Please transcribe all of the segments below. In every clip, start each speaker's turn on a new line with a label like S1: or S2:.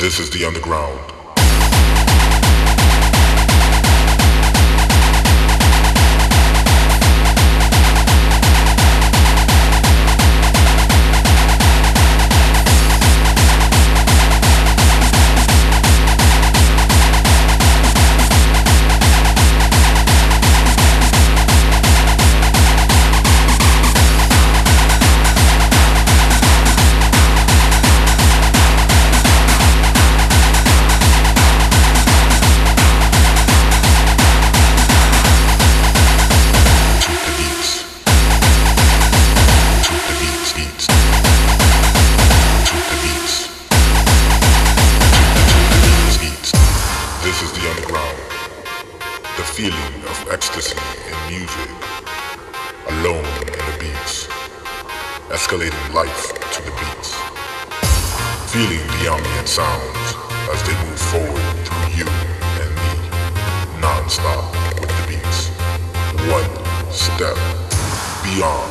S1: This is the underground. This is the underground, the feeling of ecstasy in music, alone in the beats, escalating life to the beats, feeling the ambient sounds as they move forward through you and me, non-stop with the beats, one step beyond.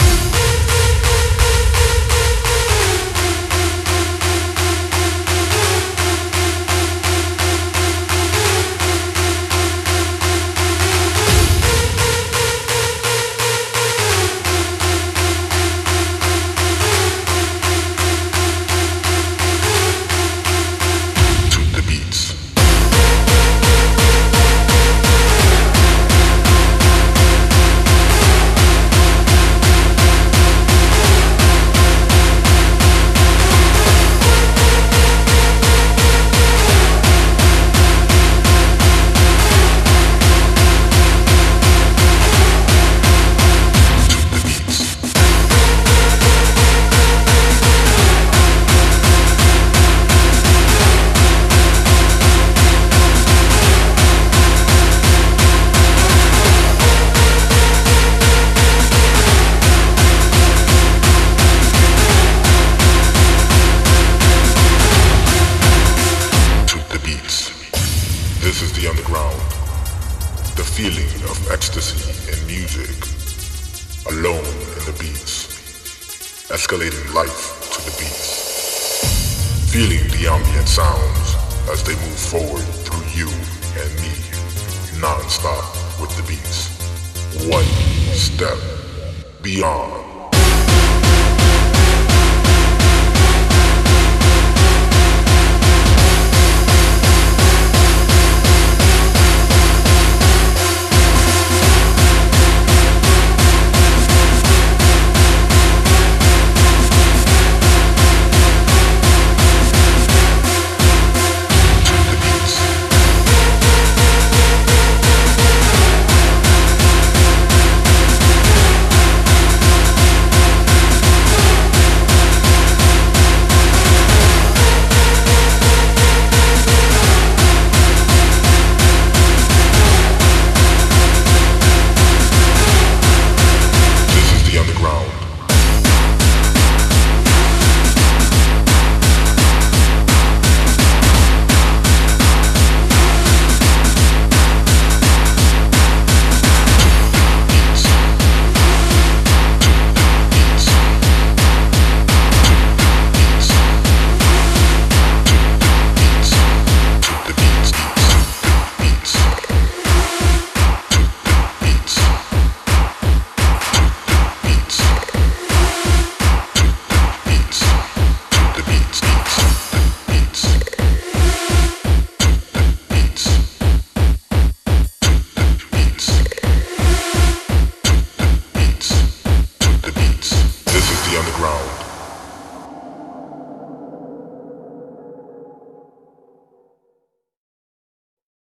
S1: This is the underground, the feeling of ecstasy in music, alone in the beats, escalating life to the beats, feeling the ambient sounds as they move forward through you and me, non-stop with the beats, one step beyond. This is the underground.